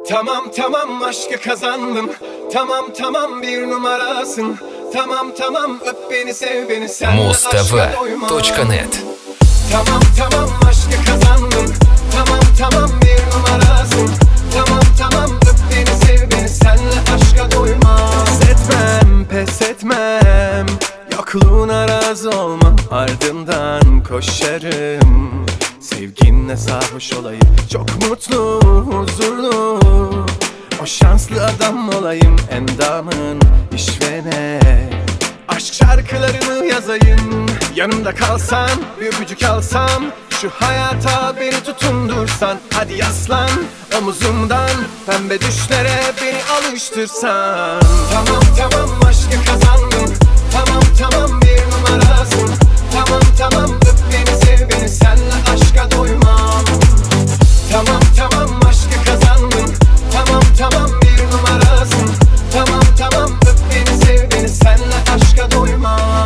Tamam tamam aşkı kazandım. Tamam tamam bir numarasın. Tamam tamam öp beni sev beni sen Mustv.net. Tamam tamam aşkı kazandım. Tamam tamam bir numarasın. Tamam tamam öp beni sev beni senle aşka doymam. Pes etmem pes etmem. Yokluğuna razı olmam, ardından koşarım. Sevginle sarhoş olayım, çok mutlu, huzurlu. O şanslı adam olayım, endamın işvene. Aşk şarkılarını yazayım, yanımda kalsan, bir öpücük alsam. Şu hayata beni tutundursan, hadi yaslan omuzumdan. Pembe düşlere beni alıştırsan. Tamam tamam aşkı kazandım. Tamam tamam bir numarasın. Tamam tamam öp beni sev beni senle aşka doymam. Tamam tamam aşkı kazandım. Tamam tamam bir numarasın. Tamam tamam öp beni sev beni senle aşka doymam.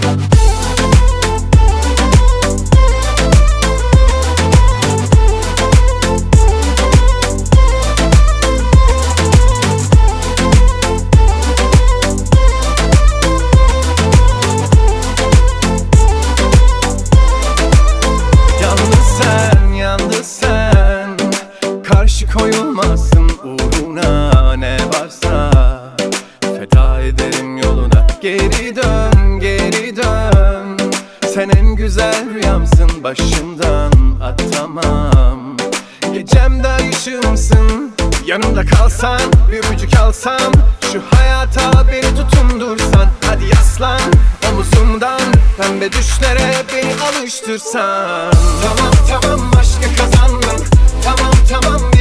Karşı koyulmazsın uğruna, ne varsa feda ederim yoluna. Geri dön geri dön, sen en güzel rüyamsın, başımdan atamam. Gecemde ışığımsın, yanımda kalsan, bir öpücük alsam. Şu hayata beni tutundursan, hadi yaslan omuzumdan. Pembe düşlere beni alıştırsan. Tamam tamam aşkı kazandım. Tamam tamam